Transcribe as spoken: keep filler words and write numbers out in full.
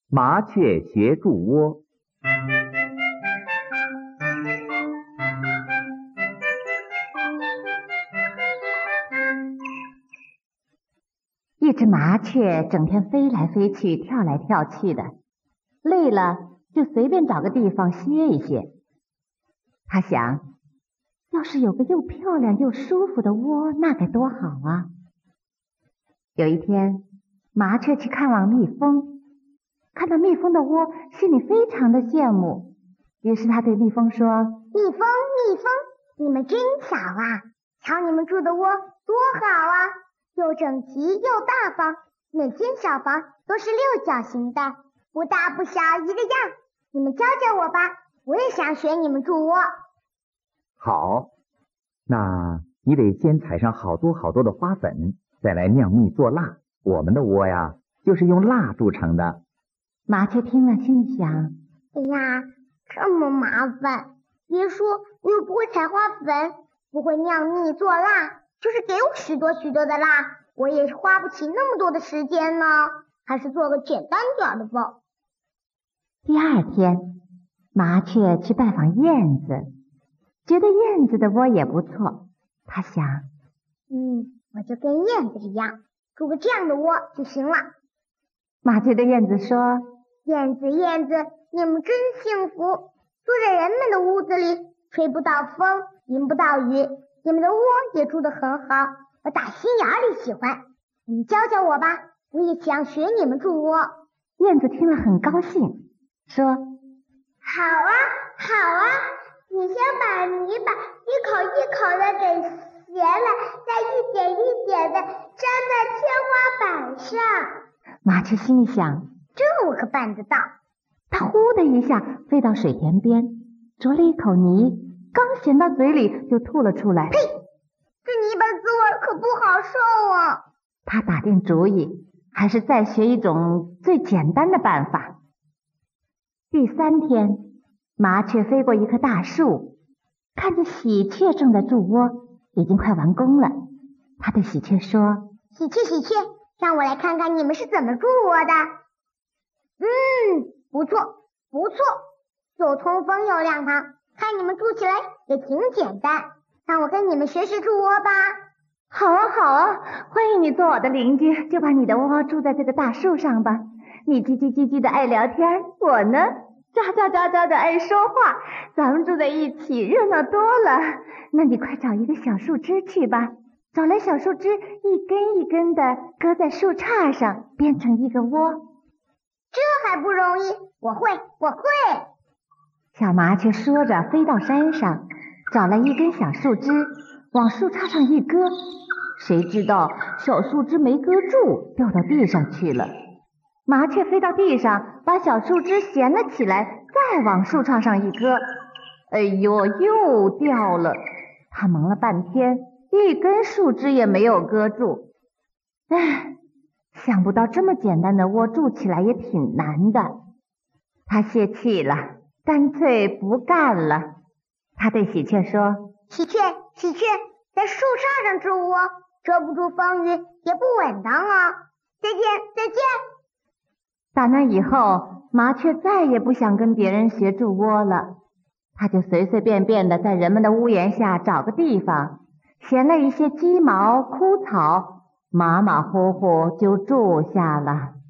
麻雀学筑窝。 一只麻雀整天飞来飞去，跳来跳去的，累了就随便找个地方歇一歇。他想，要是有个又漂亮又舒服的窝，那该多好啊！有一天，麻雀去看望蜜蜂，看到蜜蜂的窝，心里非常的羡慕。于是他对蜜蜂说：“ 蜜蜂，蜜蜂，你们真巧啊！瞧你们住的窝多好啊！又整齐又大方，每间小房都是六角形的，不大不小一个样。你们教教我吧，我也想学你们筑窝。” 好，那你得先采上好多好多的花粉，再来酿蜜做蜡。我们的窝呀，就是用蜡铸成的。 麻雀听了，心里想： 哎呀，这么麻烦！别说我又不会采花粉，不会酿蜜做蜡，就是给我许多许多的蜡，我也花不起那么多的时间呢。还是做个简单点的吧。 第二天，麻雀去拜访燕子，觉得燕子的窝也不错。他想， 嗯，我就跟燕子一样，筑个这样的窝就行了。 麻雀对燕子说：“ 燕子，燕子，你们真幸福，住在人们的屋子里，吹不到风，淋不到雨，你们的窝也住得很好，我打心眼里喜欢。你教教我吧，我也想学你们筑窝。” 燕子听了很高兴，说：“ 好啊，好啊，你先把泥巴一口一口的给斜了，再一点一点的粘在天花板上。” 麻雀心里想， 这我可办得到。 它呼的一下飞到水田边，啄了一口泥，刚衔到嘴里就吐了出来。 呸！这泥巴的滋味可不好受啊！ 他打定主意，还是再学一种最简单的办法。第三天，麻雀飞过一棵大树，看见喜鹊正在筑窝，已经快完工了。他对喜鹊说：“ 喜鹊，喜鹊，让我来看看你们是怎么筑窝的。”嗯，不错，不错，又通风又亮堂，看你们筑起来也挺简单。让我跟你们学学筑窝吧。 好啊，好啊，欢迎你做我的邻居，就把你的窝住在这个大树上吧。你叽叽叽叽的爱聊天，我呢喳喳喳喳的爱说话，咱们住在一起热闹多了。那你快找一个小树枝去吧，找来小树枝一根一根的搁在树杈上，编成一个窝。 这还不容易，我会，我会。 小麻雀说着飞到山上，找来一根小树枝，往树杈上一搁，谁知道小树枝没搁住，掉到地上去了。麻雀飞到地上，把小树枝衔了起来，再往树杈上一搁，哎呦，又掉了。它忙了半天，一根树枝也没有搁住。唉，想不到这么简单的窝筑起来也挺难的。他泄气了，干脆不干了。他对喜鹊说：“ 喜鹊，喜鹊，在树杈上筑窝，遮不住风雨，也不稳当啊！再见，再见。” 打那以后，麻雀再也不想跟别人学筑窝了。他就随随便便的在人们的屋檐下找个地方，衔了一些鸡毛枯草，马马虎虎就住下了。